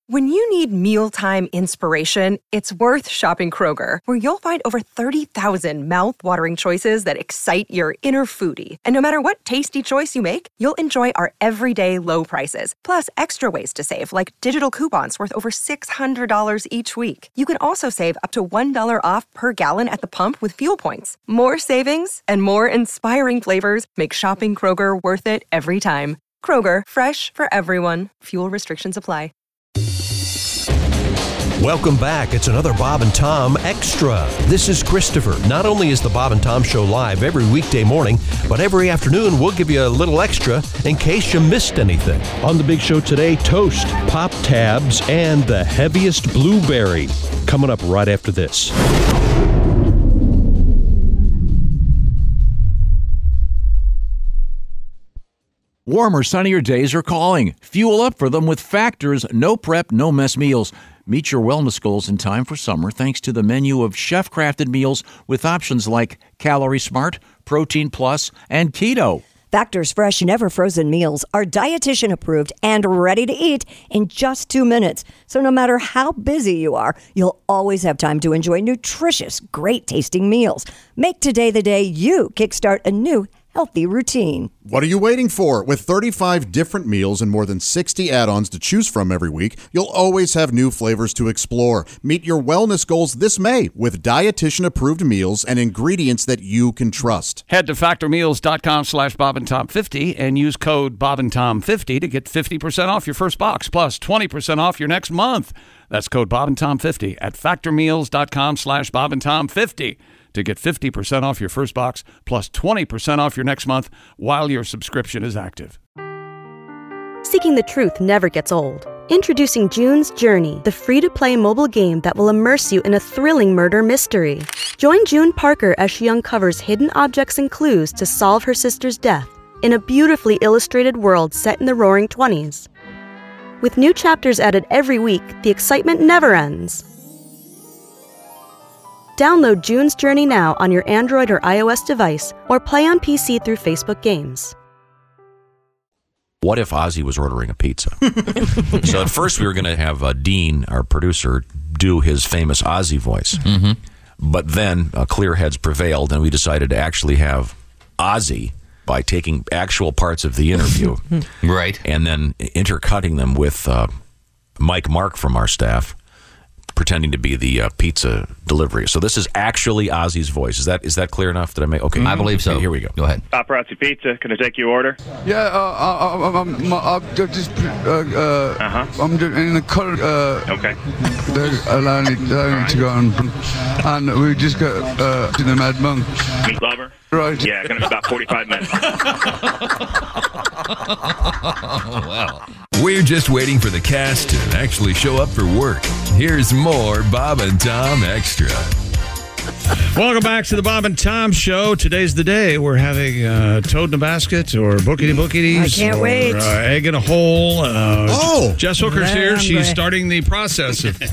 When you need mealtime inspiration, it's worth shopping Kroger, where you'll find over 30,000 mouth-watering choices that excite your inner foodie. And no matter what tasty choice you make, you'll enjoy our everyday low prices, plus extra ways to save, like digital coupons worth over $600 each week. You can also save up to $1 off per gallon at the pump with fuel points. More savings and more inspiring flavors make shopping Kroger worth it every time. Kroger, fresh for everyone. Fuel restrictions apply. Welcome back. It's another Bob and Tom Extra. This is Christopher. Not only is the Bob and Tom Show live every weekday morning, but every afternoon we'll give you a little extra in case you missed anything. On the big show today, toast, pop tabs, and the heaviest blueberry. Coming up right after this. Warmer, sunnier days are calling. Fuel up for them with Factor's no prep, no mess meals. Meet your wellness goals in time for summer thanks to the menu of chef-crafted meals with options like Calorie Smart, Protein Plus, and Keto. Factor's fresh, never-frozen meals are dietitian-approved and ready to eat in just 2 minutes. So no matter how busy you are, you'll always have time to enjoy nutritious, great-tasting meals. Make today the day you kickstart a new healthy routine. What are you waiting for? With 35 different meals and more than 60 add-ons to choose from every week, you'll always have new flavors to explore. Meet your wellness goals this May with dietitian-approved meals and ingredients that you can trust. Head to factormeals.com/BobandTom50 and use code BobandTom50 to get 50% off your first box, plus 20% off your next month. That's code BobandTom50 at factormeals.com/BobandTom50. to get 50% off your first box plus 20% off your next month while your subscription is active. Seeking the truth never gets old. Introducing June's Journey, the free-to-play mobile game that will immerse you in a thrilling murder mystery. Join June Parker as she uncovers hidden objects and clues to solve her sister's death in a beautifully illustrated world set in the Roaring '20s. With new chapters added every week, the excitement never ends. Download June's Journey now on your Android or iOS device or play on PC through Facebook Games. What if Ozzy was ordering a pizza? So at first we were going to have Dean, our producer, do his famous Ozzy voice. Mm-hmm. But then clear heads prevailed, and we decided to actually have Ozzy by taking actual parts of the interview. Right. And then intercutting them with Mike Mark from our staff, pretending to be the pizza delivery. So this is actually Ozzy's voice. Is that clear enough? Did I make? Okay, I believe so. Okay, here we go. Go ahead. Paparazzi Pizza. Can I take your order? Yeah, I'm just I'm in the car. Okay. There's allowing to go on, and we just got to the Mad Monk. Meat lover. Right. Yeah, gonna be about 45 minutes. Wow. We're just waiting for the cast to actually show up for work. Here's more Bob and Tom Extra. Welcome back to the Bob and Tom Show. Today's the day. We're having Toad in a Basket or Bookity Bookities. I can't wait. Egg in a Hole. Jess Hooker's here. She's starting the process of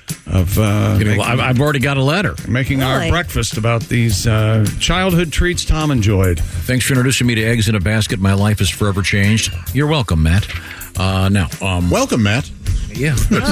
I've already got a letter. Making our breakfast about these childhood treats Tom enjoyed. Thanks for introducing me to Eggs in a Basket. My life is forever changed. You're welcome, Matt. Welcome, Matt. Yeah.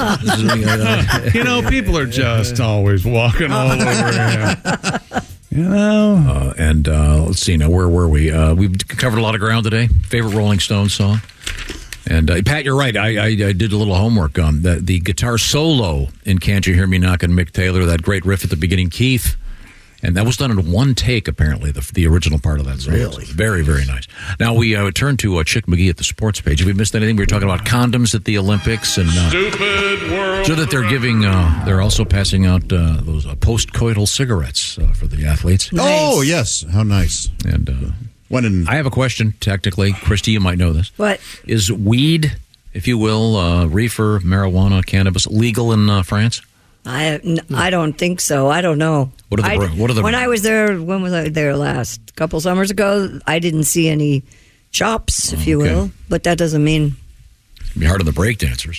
People are just always walking all over him. Let's see now. Where were we? We've covered a lot of ground today. Favorite Rolling Stones song. And Pat, you're right. I did a little homework on the guitar solo in "Can't You Hear Me Knockin'" Mick Taylor, that great riff at the beginning, Keith. And that was done in one take, apparently, the original part of that song. Really? Very, very nice. Now, we turn to Chick McGee at the sports page. Have we missed anything? We were talking about condoms at the Olympics. And Stupid world. so that they're giving, they're also passing out those post-coital cigarettes for the athletes. Nice. Oh, yes. How nice. And I have a question, technically. Christy, you might know this. What? Is weed, if you will, reefer, marijuana, cannabis, legal in France? I don't think so. I don't know. What are the when I was there, when was I there last? A couple summers ago, I didn't see any shops, if you will. But that doesn't mean... It'd be hard on the breakdancers.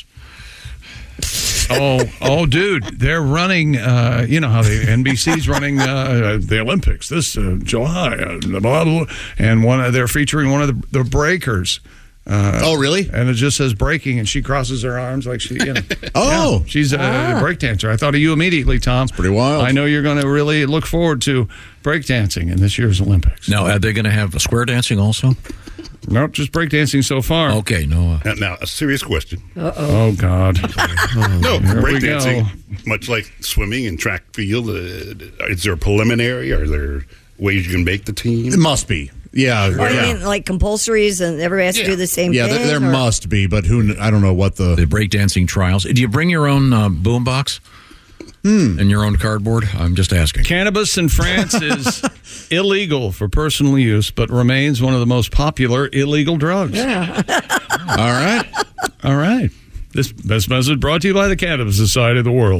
Dude, they're running, you know how the NBC's running the Olympics this July, and they're featuring one of the breakers. really? And it just says breaking, and she crosses her arms like she, you know. Oh. Yeah, she's a breakdancer. I thought of you immediately, Tom. It's pretty wild. I know you're going to really look forward to breakdancing in this year's Olympics. Now, are they going to have a square dancing also? Nope, just breakdancing so far. Okay, no. Now, a serious question. Oh, God. No, Here we breakdancing, go. much like swimming and track field, is there a preliminary? Are there ways you can make the team? It must be. Yeah. Or you mean like compulsories and everybody has to do the same Yeah, thing? there or- must be, but I don't know what the breakdancing trials. Do you bring your own boombox and your own cardboard? I'm just asking. Cannabis in France is illegal for personal use, but remains one of the most popular illegal drugs. Yeah. All right. This message brought to you by the Cannabis Society of the World.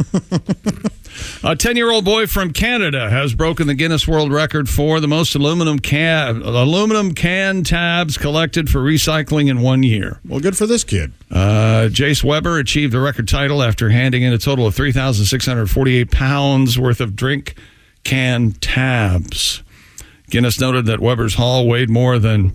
A 10-year-old boy from Canada has broken the Guinness World Record for the most aluminum can tabs collected for recycling in 1 year. Well, good for this kid. Jace Weber achieved the record title after handing in a total of 3,648 pounds worth of drink can tabs. Guinness noted that Weber's haul weighed more than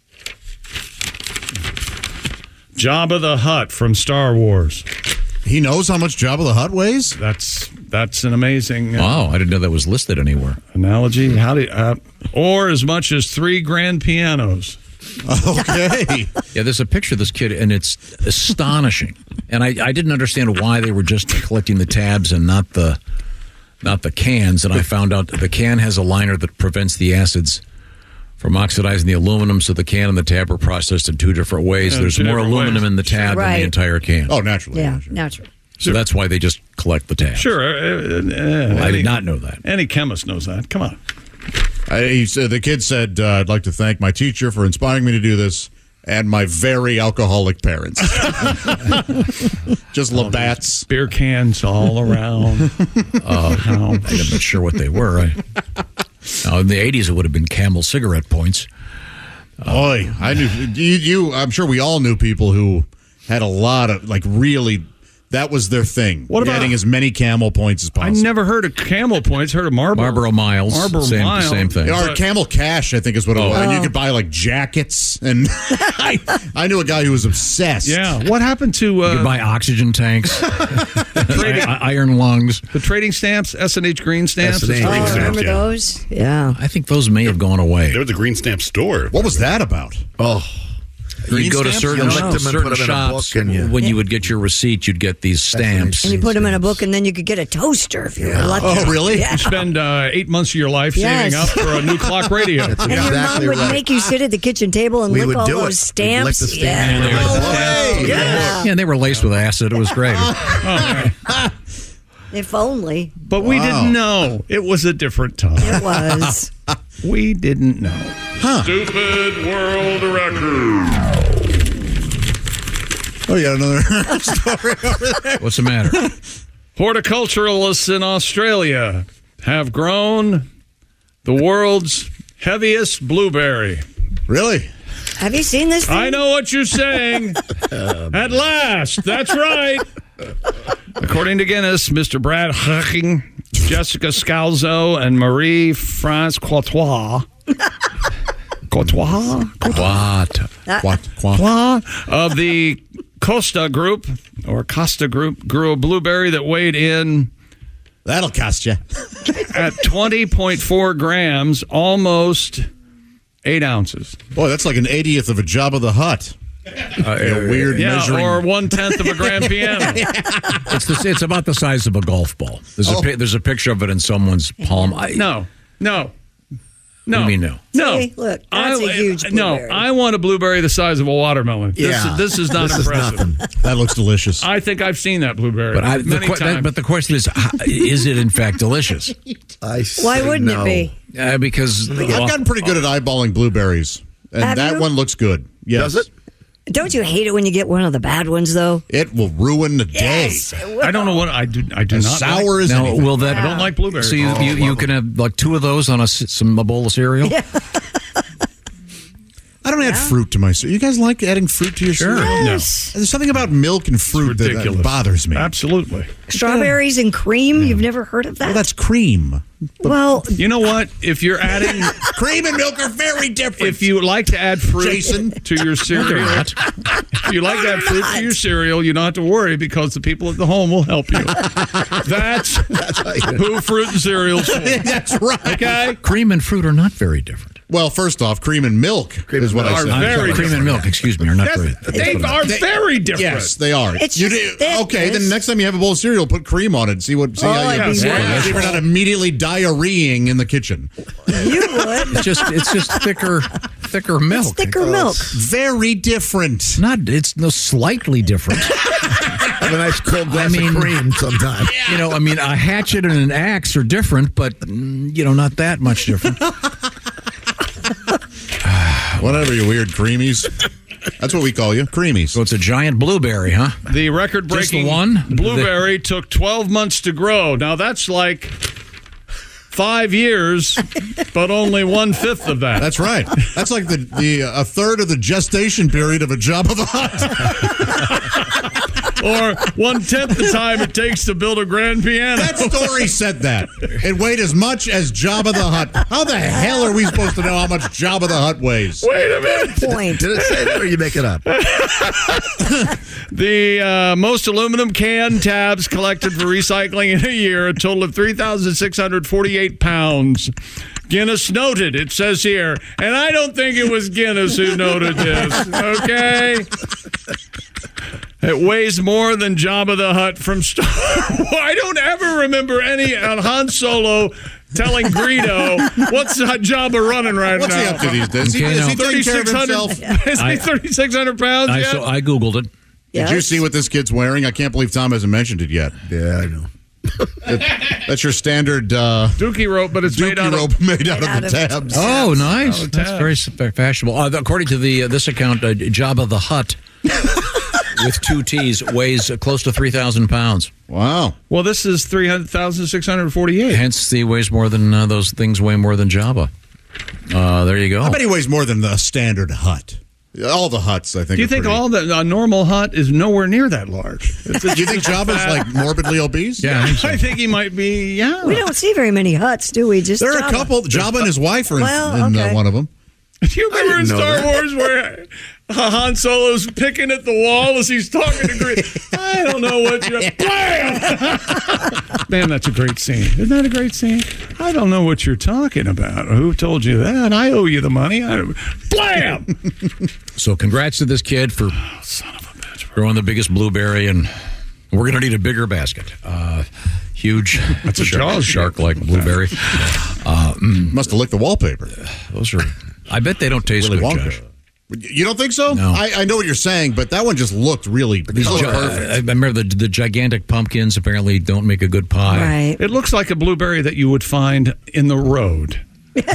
Jabba the Hutt from Star Wars. He knows how much Jabba the Hutt weighs? That's an amazing Wow, I didn't know that was listed anywhere. analogy. Or as much as 3 grand pianos. Okay. Yeah, there's a picture of this kid, and it's astonishing. And I didn't understand why they were just collecting the tabs and not the cans. And I found out the can has a liner that prevents the acids from oxidizing the aluminum, so the can and the tab are processed in 2 different ways. There's more aluminum in the tab than the entire can. Oh, naturally. Yeah, naturally. So that's why they just collect the tabs. Sure. I did not know that. Any chemist knows that. Come on. The kid said, I'd like to thank my teacher for inspiring me to do this and my very alcoholic parents. Just Labatt's. Beer cans all around. I'm not sure what they were. Now, in the 80s, it would have been Camel cigarette points. Boy, I knew you. I'm sure we all knew people who had a lot of really. That was their thing. What about getting as many Camel points as possible? I never heard of Camel points. Heard of Marlboro Miles. Same thing. Or Camel Cash, I think is what it was. And you could buy jackets. And I knew a guy who was obsessed. Yeah. What happened to? You could buy oxygen tanks, iron lungs. The trading stamps, S&H green stamps. Remember those? Yeah. I think those may have gone away. There was a green stamp store. What was that about? Oh. You'd go to certain shops, when you would get your receipt, you'd get these stamps. And you put them in a book, and then you could get a toaster if you were lucky. Oh, really? Yeah. You spend 8 months of your life saving up for a new clock radio. And your mom would make you sit at the kitchen table and lick all those stamps. Yeah, they were laced with acid. It was great. If only. But we didn't know. It was a different time. It was. We didn't know. Stupid world record. Oh, you got another story over there? What's the matter? Horticulturalists in Australia have grown the world's heaviest blueberry. Really? Have you seen this thing? I know what you're saying. At last. That's right. According to Guinness, Mr. Brad Hacking, Jessica Scalzo, and Marie-France Courtois of the Costa Group grew a blueberry that weighed in. That'll cost you. At 20.4 grams, almost 8 ounces. Boy, that's like an 80th of a Jabba the Hutt. Weird measuring. Or 1/10 of a grand piano. It's about the size of a golf ball. There's a picture of it in someone's palm. No. What do you mean no? No. See, look, that's a huge blueberry. No, I want a blueberry the size of a watermelon. Yeah. This is not impressive. That looks delicious. I think I've seen that blueberry many times. But the question is it in fact delicious? Why wouldn't it be? Because I've gotten pretty good at eyeballing blueberries, and Have that you? one looks good. Yes. Does it? Don't you hate it when you get one of the bad ones, though? It will ruin the day. Yes, it will. I don't know what I do. I do As not sour like. as now, anything. will that? I don't like blueberries. So you can have 2 of those on a bowl of cereal. I don't add fruit to my cereal. You guys like adding fruit to your cereal? Yes. No. There's something about milk and fruit that bothers me. Absolutely. Strawberries and cream? You've never heard of that? Well, that's cream. Well, you know what? If you're adding cream and milk are very different. If you like to add fruit to your cereal, if you like to add fruit to your cereal, you don't have to worry because the people at the home will help you. That's who fruit and cereal's for. That's right. Okay? Cream and fruit are not very different. Well, first off, cream and milk is what I said. Cream and milk, excuse me, are not very They are very different. Yes, they are. It's just okay, then next time you have a bowl of cereal, put cream on it. See how you see we're not immediately diarrheaing in the kitchen. You would. It's just thicker milk. It's thicker milk. Very different. It's slightly different. Have a nice cold glass of cream sometime. You know, I mean, a hatchet and an axe are different, but not that much different. Whatever, you weird creamies. That's what we call you, creamies. So it's a giant blueberry, huh? The record-breaking blueberry took 12 months to grow. Now, that's like 5 years, but only 1/5 of that. That's right. That's like a third of the gestation period of a Jabba the Hutt. Or 1/10 the time it takes to build a grand piano. That story said that. It weighed as much as Jabba the Hutt. How the hell are we supposed to know how much Jabba the Hutt weighs? Wait a minute. Point. Did it say that or you make it up? The most aluminum can tabs collected for recycling in a year, a total of 3,648 pounds. Guinness noted, it says here, and I don't think it was Guinness who noted this, okay? It weighs more than Jabba the Hutt from Star Wars. I don't ever remember any Han Solo telling Greedo, what's Jabba running right What's now? he up to these days? Is he taking care of himself? Is he 3,600 pounds yet? So I Googled it. Did you see what this kid's wearing? I can't believe Tom hasn't mentioned it yet. Yeah, I know. That's your standard dookie rope, but it's made out of the tabs. Oh, nice. That's very fashionable. According to this account, Jabba the Hutt, with 2 T's, weighs close to 3,000 pounds. Wow. Well, this is 3,648. Hence, he weighs more than those things weigh more than Jabba. There you go. I bet he weighs more than the standard Hutt. All the Hutts, I think. Do you think all a normal Hutt is nowhere near that large? Do you think Jabba's like morbidly obese? Yeah, I think he might be. Yeah, we don't see very many Hutts, do we? Just there are a couple. Jabba and his wife are in one of them. Do you remember in Star Wars where Han Solo's picking at the wall as he's talking to Greedo? I don't know what you're... Blam! Man, that's a great scene. Isn't that a great scene? I don't know what you're talking about. Who told you that? I owe you the money. Blam! So congrats to this kid for growing the biggest blueberry, and we're going to need a bigger basket. Huge. That's a shark-like blueberry. Must have licked the wallpaper. Those are... I bet they don't taste good, Josh. You don't think so? No. I know what you're saying, but that one just looked really perfect. I remember the gigantic pumpkins apparently don't make a good pie. Right. It looks like a blueberry that you would find in the road.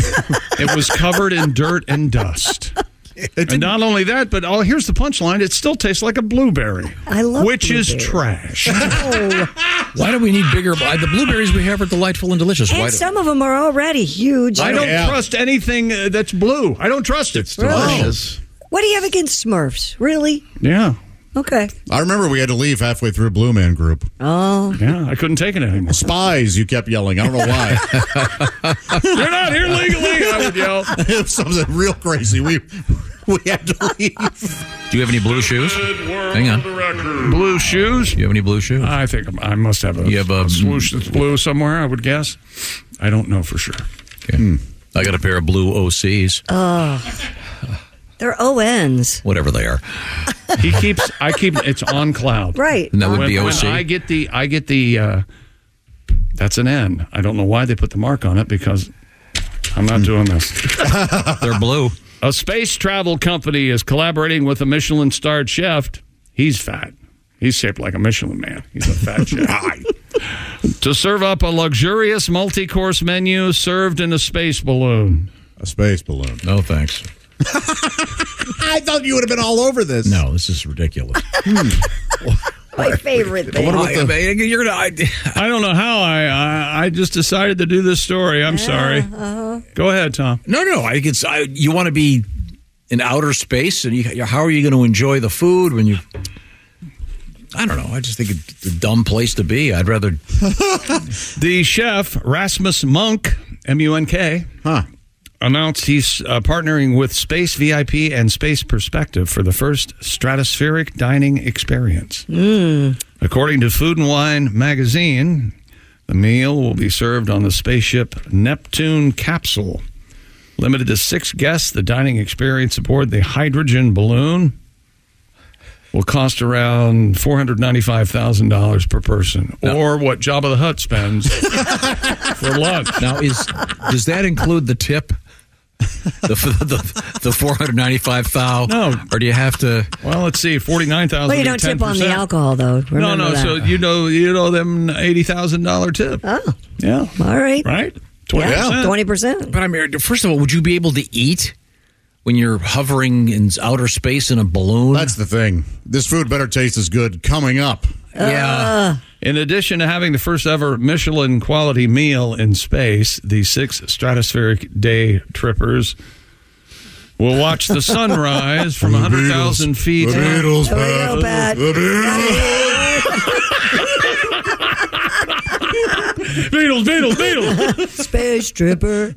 It was covered in dirt and dust. And not only that, but here's the punchline. It still tastes like a blueberry. I love Which blueberries. is trash. Why do we need bigger? The blueberries we have are delightful and delicious. And some of them are already huge. I don't trust anything that's blue. I don't trust it. It's delicious. What do you have against Smurfs? Really? Yeah. Okay. I remember we had to leave halfway through Blue Man Group. Oh. Yeah, I couldn't take it anymore. Spies, you kept yelling. I don't know why. You're not here legally, I would yell. It was something real crazy. We had to leave. Do you have any blue shoes? Hang on. Blue shoes? Do you have any blue shoes? I think I must have a swoosh that's blue somewhere, I would guess. I don't know for sure. Okay. I got a pair of blue OCs. Oh. They're ONs. Whatever they are. It's on cloud. Right. And that would be OC. When I get the that's an N. I don't know why they put the mark on it because I'm not doing this. They're blue. A space travel company is collaborating with a Michelin-starred chef. He's fat. He's shaped like a Michelin man. He's a fat chef. To serve up a luxurious multi-course menu served in a space balloon. A space balloon. No, thanks. I thought you would have been all over this. No, this is ridiculous. My favorite thing. I don't know how I just decided to do this story. I'm sorry. Uh-huh. Go ahead, Tom. No. You want to be in outer space, and how are you going to enjoy the food when you? I don't know. I just think it's a dumb place to be. I'd rather. The chef, Rasmus Munk, M-U-N-K, announced he's partnering with Space VIP and Space Perspective for the first stratospheric dining experience. According to Food and Wine magazine, the meal will be served on the spaceship Neptune capsule. Limited to 6 guests, the dining experience aboard the hydrogen balloon will cost around $495,000 per person, or what Jabba the Hutt spends for lunch. Now, does that include the tip? The $495,000? No. Or do you have to? Well, let's see, $49,000. Well, you don't tip on the alcohol, though. Remember that. So you know them $80,000 tip. Oh, yeah. All right. Right. 20%. Yeah, 20%. But I mean, first of all, would you be able to eat when you're hovering in outer space in a balloon? That's the thing. This food better taste as good coming up. Yeah. In addition to having the first ever Michelin quality meal in space, the 6 stratospheric day trippers will watch the sunrise from 100,000 feet. The Beatles, Pat. The Beatles. Beatles. Space Tripper.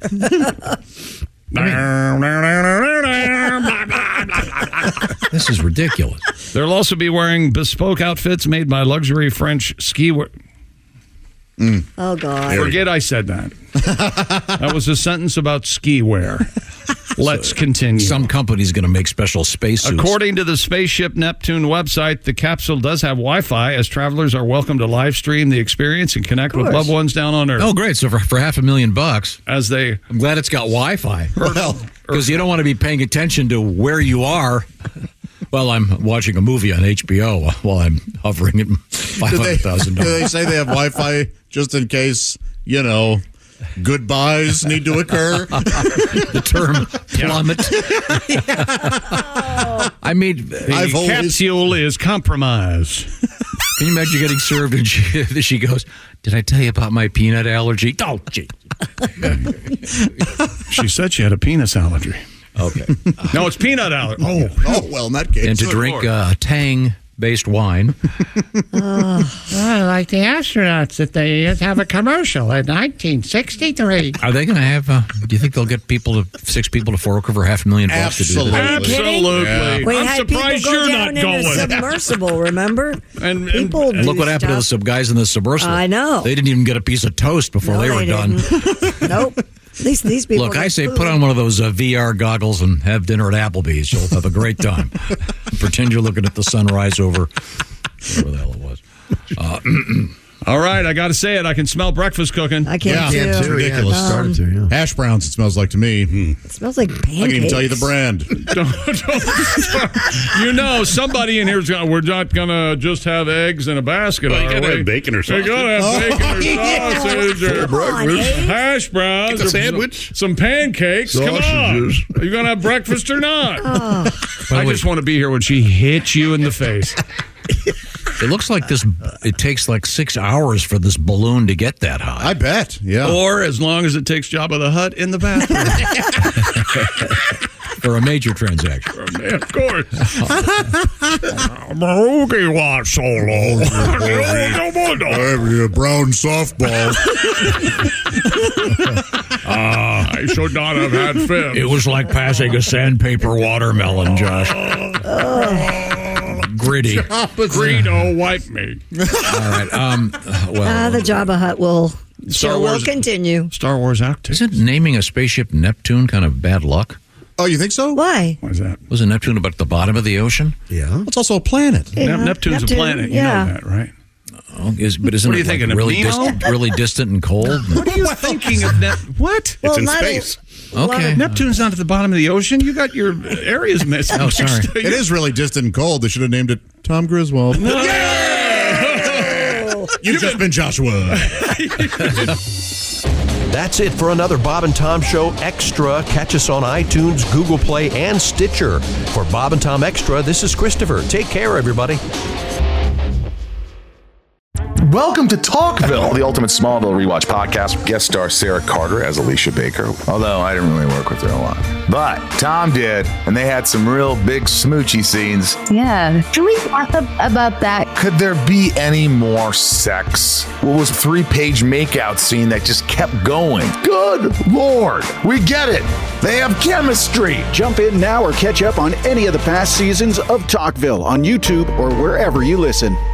This is ridiculous. They'll also be wearing bespoke outfits made by luxury French ski wear. Oh, God. Forget I said that. That was a sentence about ski wear. Let's continue. Some company's going to make special spacesuits. According to the Spaceship Neptune website, the capsule does have Wi-Fi, as travelers are welcome to live stream the experience and connect with loved ones down on Earth. Oh, great. So for $500,000, as I'm glad it's got Wi-Fi. Well, because you don't want to be paying attention to where you are. Well, I'm watching a movie on HBO while I'm hovering at $500,000. Do they say they have Wi-Fi just in case, goodbyes need to occur? The term plummet. I mean, the capsule is compromised. Can you imagine getting served and she goes, "Did I tell you about my peanut allergy?" Oh, gee. She said she had a penis allergy. Okay. No, it's peanut allergy. Oh, well, in that case. And to drink Tang-based wine. Like the astronauts that they have a commercial in 1963. Are they going to have, do you think they'll get 6 people to fork over $500,000 to do that? Absolutely. Yeah. We I'm had surprised people go you're down not in a going. submersible, remember? And look what happened to the guys in the submersible. I know. They didn't even get a piece of toast before they were done. Nope. These people. Look, I say put on one of those VR goggles and have dinner at Applebee's. You'll have a great time. Pretend you're looking at the sunrise over whatever the hell it was. All right, I got to say it. I can smell breakfast cooking. I can too. It's ridiculous. Started to, Hash browns, it smells like to me. It smells like pancakes. I can even tell you the brand. Somebody in here is going, we're not going to just have eggs in a basket, Well, you are gotta we? have bacon or sausage. You got to have bacon or sausage or hash browns. Get the or sandwich. Some pancakes. Sausages. Come on. Are you going to have breakfast or not? Oh. I just want to be here when she hits you in the face. It looks like it takes like 6 hours for this balloon to get that high. I bet, yeah. Or as long as it takes Jabba the Hutt in the bathroom. For a major transaction. Of course. Maruki was solo. A brown softball. I should not have had fins. It was like passing a sandpaper watermelon, Josh. Gritty. Greedo, wipe me. All right. The Jabba Hutt will Wars continue. Star Wars Act. Isn't naming a spaceship Neptune kind of bad luck? Oh, you think so? Why? Why is that? Wasn't Neptune about the bottom of the ocean? Yeah. It's also a planet. Yeah. Neptune's a planet. You know that, right? Oh, but isn't What are you it thinking, really, of Nemo? really distant and cold? What are you thinking of What? It's in space. Okay. Neptune's not at the bottom of the ocean. You got your areas missing. Oh, sorry. It is really distant and cold. They should have named it Tom Griswold. You've just been Joshua. That's it for another Bob and Tom Show Extra. Catch us on iTunes, Google Play, and Stitcher. For Bob and Tom Extra, this is Christopher. Take care, everybody. welcome to Talkville, the ultimate Smallville rewatch podcast. Guest star Sarah Carter as Alicia Baker, although I didn't really work with her a lot. But Tom did, and they had some real big smoochy scenes. Yeah. Can we talk about that? Could there be any more sex? What was a 3-page makeout scene that just kept going? Good Lord, we get it. They have chemistry. Jump in now or catch up on any of the past seasons of Talkville on YouTube or wherever you listen.